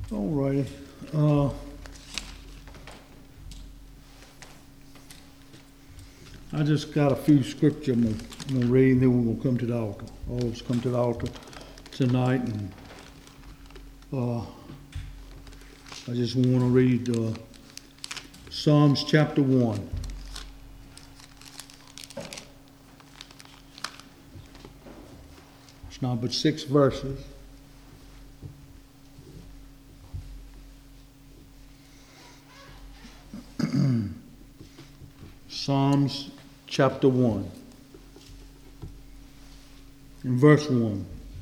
All righty. I just got a few scripture I'm gonna read, and then we're gonna come to the altar. All of us come to the altar tonight, and I just want to read Psalms chapter 1. It's not but 6 verses. Psalms chapter 1, in verse 1.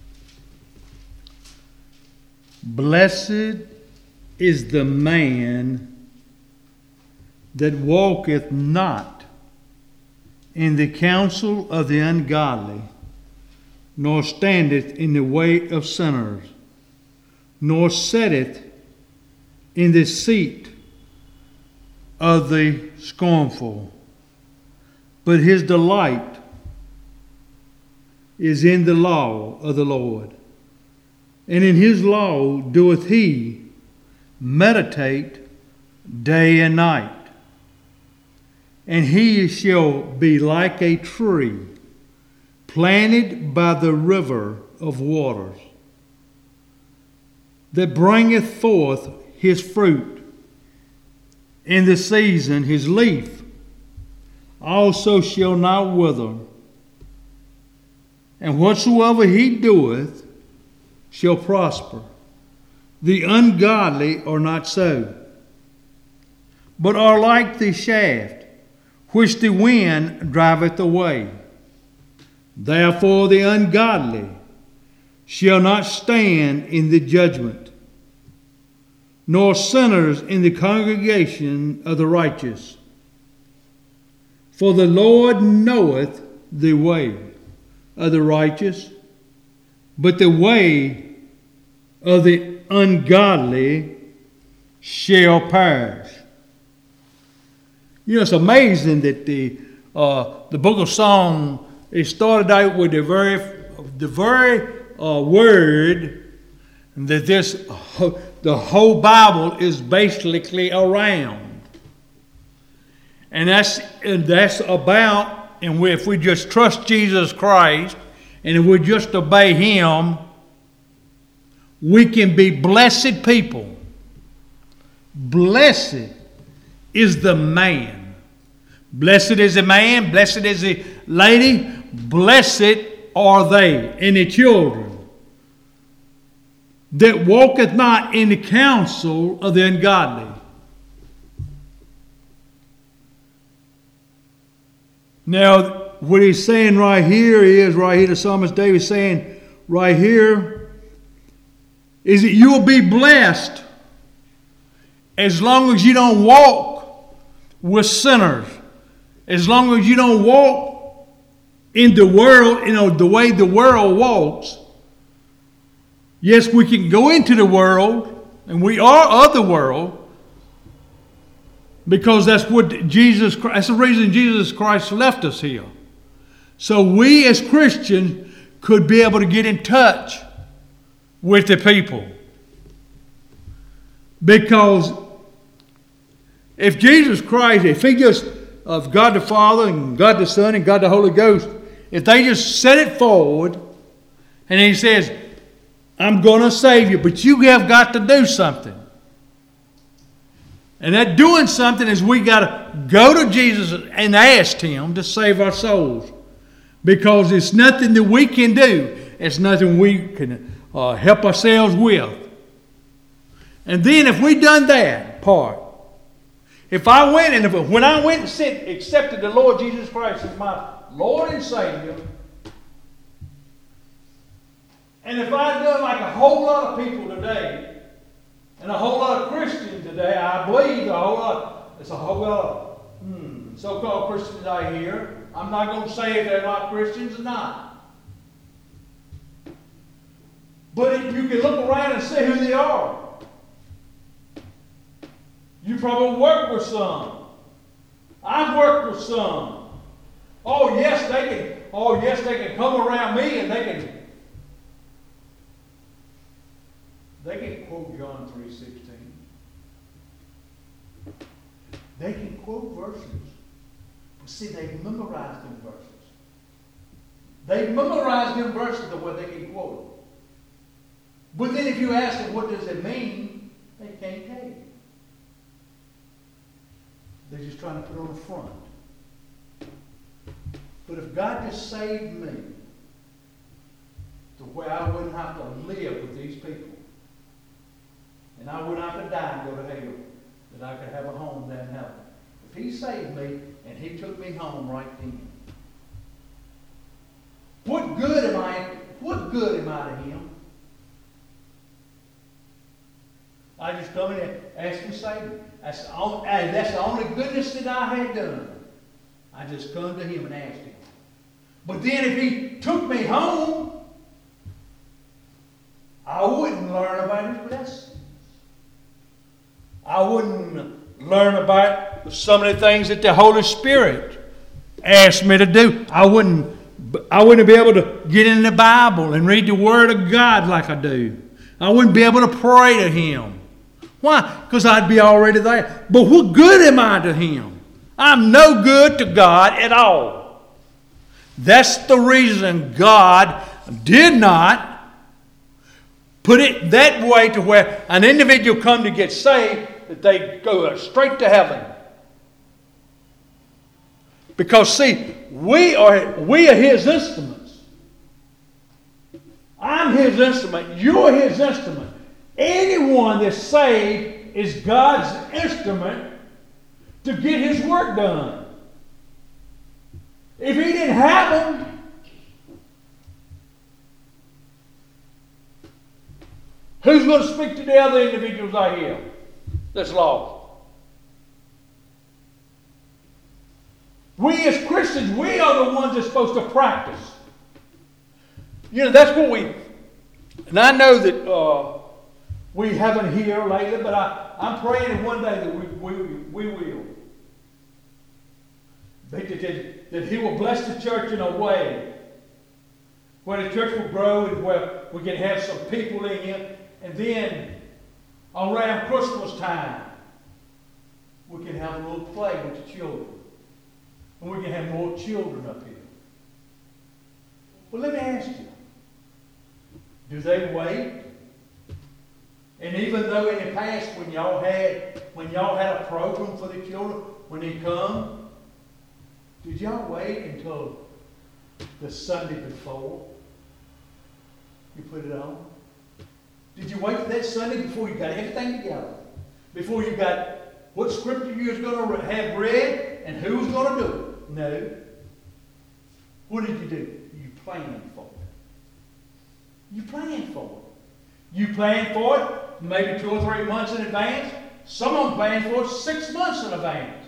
Blessed is the man that walketh not in the counsel of the ungodly, nor standeth in the way of sinners, nor sitteth in the seat of the scornful. But his delight is in the law of the Lord, and in his law doeth he meditate day and night. And he shall be like a tree planted by the river of waters, that bringeth forth his fruit in the season. His leaf also shall not wither, and whatsoever he doeth shall prosper. The ungodly are not so, but are like the shaft which the wind driveth away. Therefore the ungodly shall not stand in the judgment, nor sinners in the congregation of the righteous. For the Lord knoweth the way of the righteous, but the way of the ungodly shall perish. You know, it's amazing that the book of Psalms, it started out with the very word that the whole Bible is basically around. And that's about, and if we just trust Jesus Christ, and if we just obey Him, we can be blessed people. Blessed is the man. Blessed is the man, blessed is the lady, blessed are they and the children that walketh not in the counsel of the ungodly. Now, what he's saying right here the psalmist David is saying right here, is that you'll be blessed as long as you don't walk with sinners. As long as you don't walk in the world, the way the world walks. Yes, we can go into the world, and we are of the world, because that's the reason Jesus Christ left us here. So we as Christians could be able to get in touch with the people. Because if Jesus Christ, of God the Father and God the Son and God the Holy Ghost, if they just set it forward and He says, I'm going to save you, but you have got to do something. And that doing something is we got to go to Jesus and ask Him to save our souls. Because it's nothing that we can do. It's nothing we can help ourselves with. And then if we done that part, when I went and accepted the Lord Jesus Christ as my Lord and Savior, and if I'd done like a whole lot of people today, and a whole lot of Christians today, I believe it's a whole lot of so-called Christians I hear. I'm not going to say if they're not Christians or not. But if you can look around and see who they are. You probably work with some. I've worked with some. Oh yes, they can come around me and they can can't quote John 3:16. They can quote verses. But see, they've memorized them verses. They've memorized them verses to where they can quote them. But then if you ask them, what does it mean? They can't tell you. They're just trying to put on a front. But if God just saved me to where I wouldn't have to live with these people, and I wouldn't have to die and go to hell, that I could have a home down in heaven. If He saved me and He took me home right then, what good am I to Him? I just come in and ask Him to save me. That's the only goodness that I had done. I just come to Him and asked Him. But then if He took me home, I wouldn't learn about His blessings. I wouldn't learn about some of the things that the Holy Spirit asked me to do. I wouldn't be able to get in the Bible and read the Word of God like I do. I wouldn't be able to pray to Him. Why? Because I'd be already there. But what good am I to Him? I'm no good to God at all. That's the reason God did not put it that way to where an individual come to get saved, that they go straight to heaven. Because see, we are His instruments. I'm His instrument. You're His instrument. Anyone that's saved is God's instrument to get His work done. If He didn't have them, who's going to speak to the other individuals I hear that's lost? We as Christians, we are the ones that's supposed to practice. You know, that's what and I know that we haven't here lately, but I'm praying that one day that we will. That He will bless the church in a way where the church will grow and where we can have some people in here. And then around Christmas time, we can have a little play with the children. And we can have more children up here. Well, let me ask you, do they wait? And even though in the past when y'all had a program for the children, when they come, did y'all wait until the Sunday before you put it on? Did you wait for that Sunday before you got everything together? Before you got what scripture you was going to have read and who was going to do it? No. What did you do? You planned for it. You planned for it. You planned for it maybe 2 or 3 months in advance. Some of them planned for it 6 months in advance.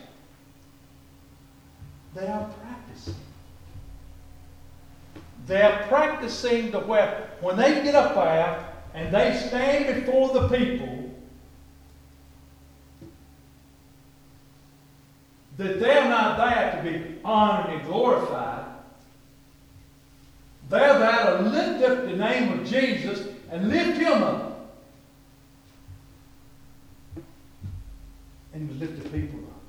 They are practicing. They are practicing to where when they get up there and they stand before the people, that they're not there to be honored and glorified. They're there to lift up the name of Jesus and lift Him up. And to lift the people up.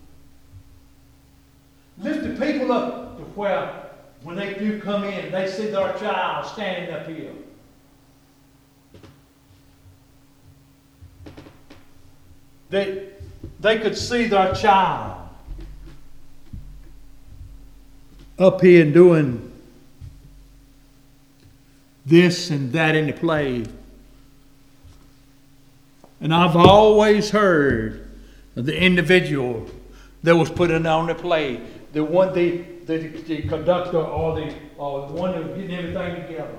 Lift the people up to where when they do come in, they see their child standing up here. They could see their child up here and doing this and that in the play. And I've always heard of the individual that was putting on the play, the conductor or the one that was getting everything together.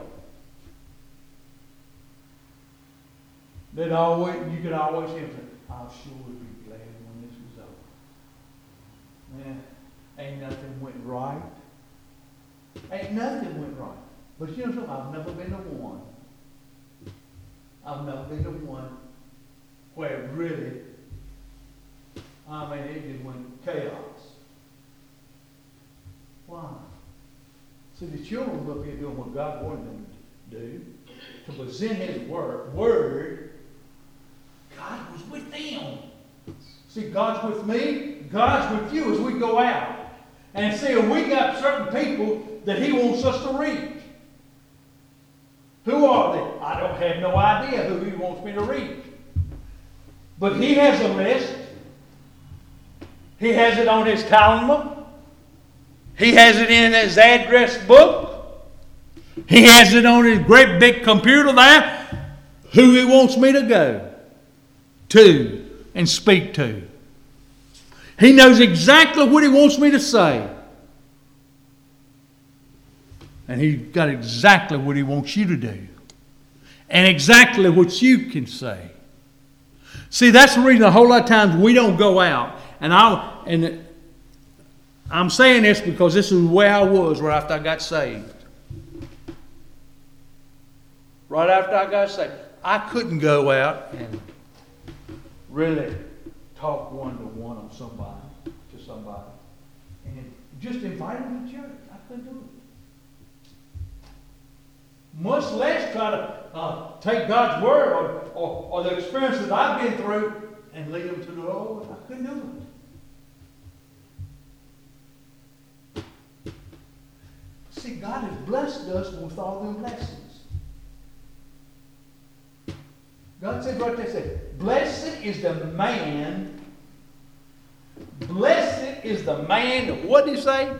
You could always hear them. I sure would be glad when this was over. Man, ain't nothing went right. Ain't nothing went right. But you know something? I've never been to one. I've never been to one where it really, it just went chaos. Why? See, the children were up here doing what God wanted them to do, to present His word God was with them. See, God's with me, God's with you as we go out. And see, we got certain people that He wants us to reach. Who are they? I don't have no idea who He wants me to reach. But He has a list. He has it on His calendar. He has it in His address book. He has it on His great big computer there. Who He wants me to go to and speak to. He knows exactly what He wants me to say. And He's got exactly what He wants you to do. And exactly what you can say. See, that's the reason a whole lot of times we don't go out. And I'm saying this because this is where I was right after I got saved. Right after I got saved. I couldn't go out and really talk one-to-one on somebody, to somebody. And just invite them to church. I couldn't do it. Much less try to take God's word or the experience that I've been through and lead them to the Lord. I couldn't do it. See, God has blessed us with all them blessings. God said right there, said, blessed is the man, what did He say?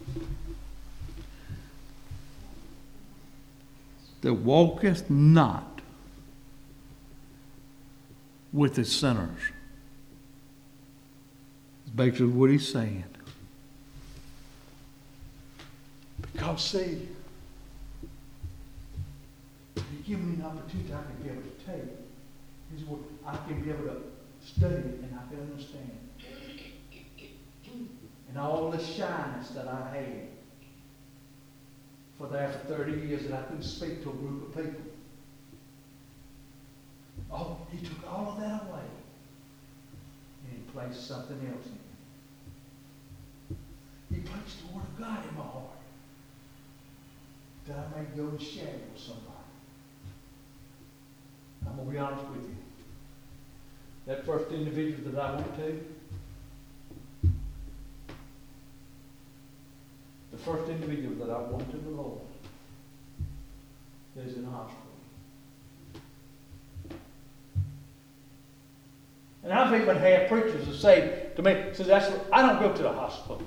That walketh not with the sinners. It's basically what He's saying. Because see, you give me an opportunity I can be able to take. Here's what I can be able to study it and I can understand. And all the shyness that I had for there for 30 years that I couldn't speak to a group of people. Oh, He took all of that away. And He placed something else in me. He placed the Word of God in my heart. That I may go and share it with somebody. I'm going to be honest with you. That first individual that I went to, the first individual that I went to the Lord is in the hospital. And I've even had preachers that say to me, I don't go to the hospital.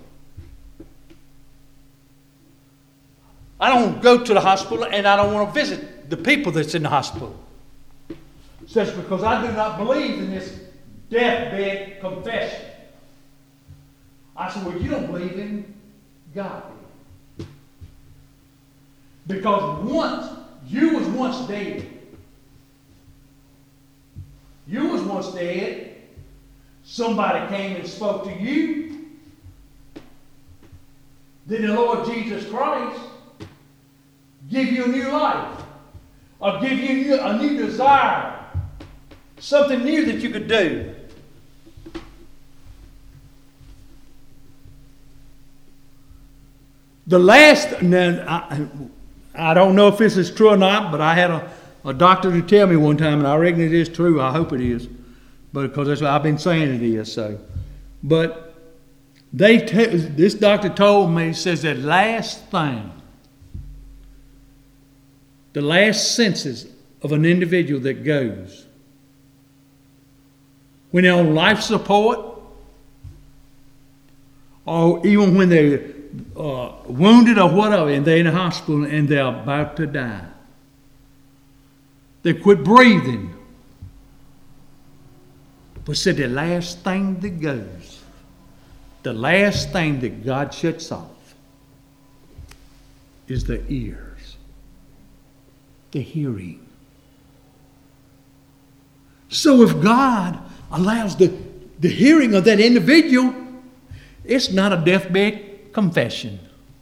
I don't go to the hospital and I don't want to visit the people that's in the hospital. Says because I do not believe in this deathbed confession. I said, well, you don't believe in God. Because you was once dead. You was once dead. Somebody came and spoke to you. Then the Lord Jesus Christ give you a new life. Or give you a new desire. Something new that you could do. The last, now, I don't know if this is true or not, but I had a doctor to tell me one time, and I reckon it is true. I hope it is, but because that's what I've been saying it is. So, but this doctor told me, he says that last thing, the last senses of an individual that goes, when they're on life support, or even when they're wounded or whatever, and they're in the hospital and they're about to die, they quit breathing. But said the last thing that goes, the last thing that God shuts off is the ears, the hearing. So if God allows the hearing of that individual, it's not a deathbed confession.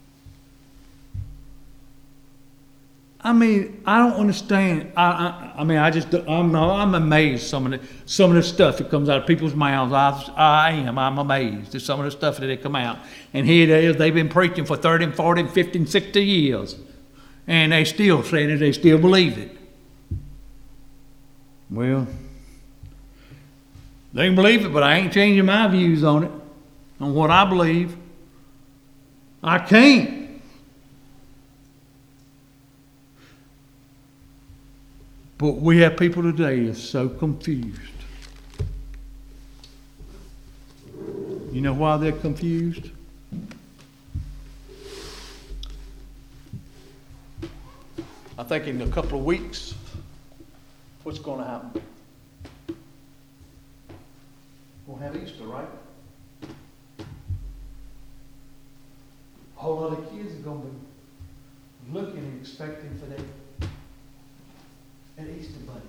I mean, I don't understand. I'm amazed some of the stuff that comes out of people's mouths. I'm amazed at some of the stuff that they come out. And here it is, they've been preaching for 30, 40, 50, 60 years. And they still saying it, they still believe it. Well, They can believe it, but I ain't changing my views on it, on what I believe. I can't. But we have people today that's so confused. You know why they're confused? I think in a couple of weeks, what's going to happen? We'll have Easter, right? A whole lot of kids are going to be looking and expecting for that Easter bunny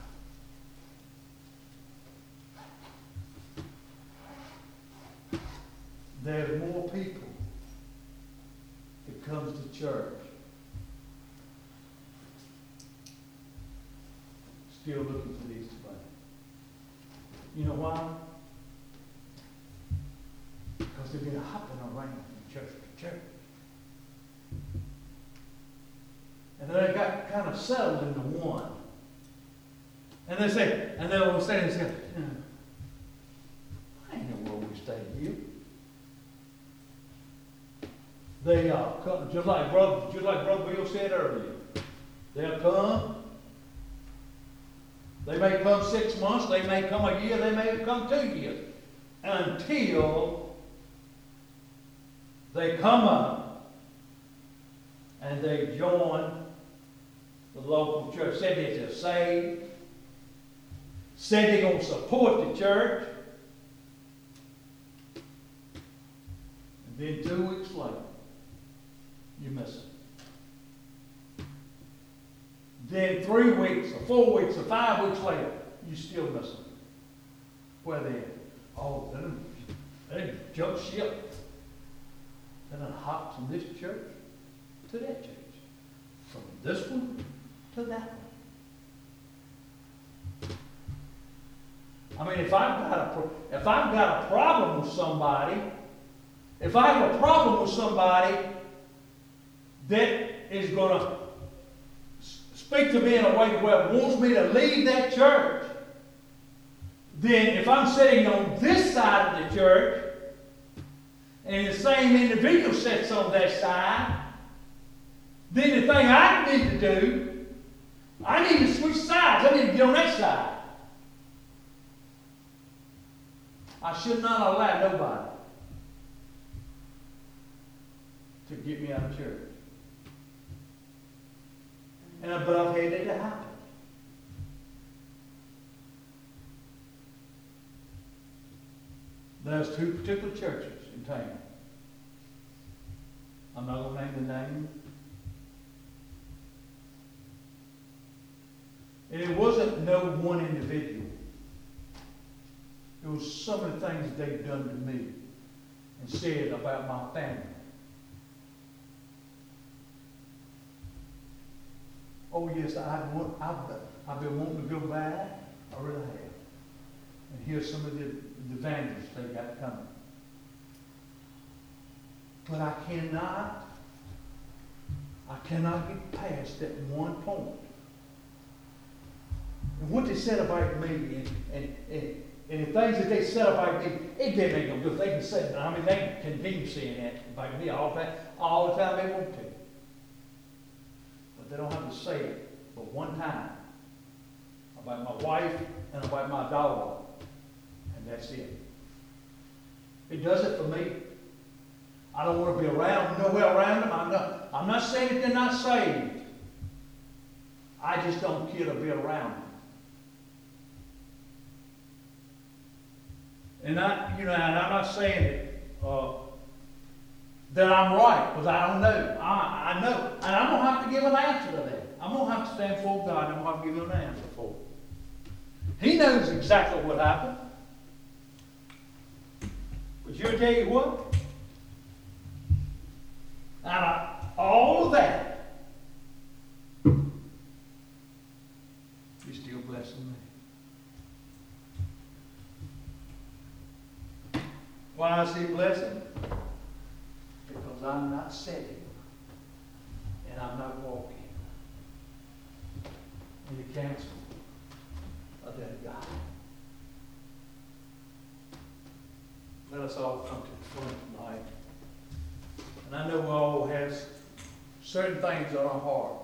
to come. There's more people that comes to church still looking for the Easter bunny. You know why? Because they've been hopping around from church to church. And then they got kind of settled into one. And they say, and they'll say, I ain't know where we stay here. They come, just like Brother Bill said earlier. They'll come. They may come 6 months, they may come a year, they may come 2 years. Until they come up and they join the local church. Said they're saved. Said they're going to support the church. And then 2 weeks later, you miss it. Then 3 weeks, or 4 weeks, or 5 weeks later, you still miss them. Where they at? Oh, they jumped ship. They done hopped from this church to that church. From this one to that one. I mean, if I've got a problem with somebody, if I have a problem with somebody that is going to speak to me in a way where it wants me to leave that church, then if I'm sitting on this side of the church and the same individual sits on that side, then the thing I need to do, I need to switch sides. I need to get on that side. I should not allow nobody to get me out of church. But I've had that happen. There's 2 particular churches in town. I'm not going to name the name. And it wasn't no one individual. It was some of the things they've done to me and said about my family. Oh yes, I've been wanting to go back. I really have. And here's some of the evangelists they got coming. But I cannot get past that one point. And what they said about me and the things that they said about me, it didn't make no good. They can say, I mean, they can continue saying that about me all the time they want to. But they don't have to say it but one time about my wife and about my daughter. And that's it. It does it for me. I don't want to be around, nowhere around them. I'm not saying that they're not saved. I just don't care to be around them. And and I'm not saying that I'm right, because I don't know. I know. And I'm going to have to give an answer to that. I'm going to have to stand before God and I'm going to have to give him an answer for it. He knows exactly what happened. But you'll tell you what? Out of all of that, he's still blessing me. Why is he blessing? Because I'm not sitting and I'm not walking in the counsel of that God. let us all come to the front tonight. And I know we all have certain things on our heart.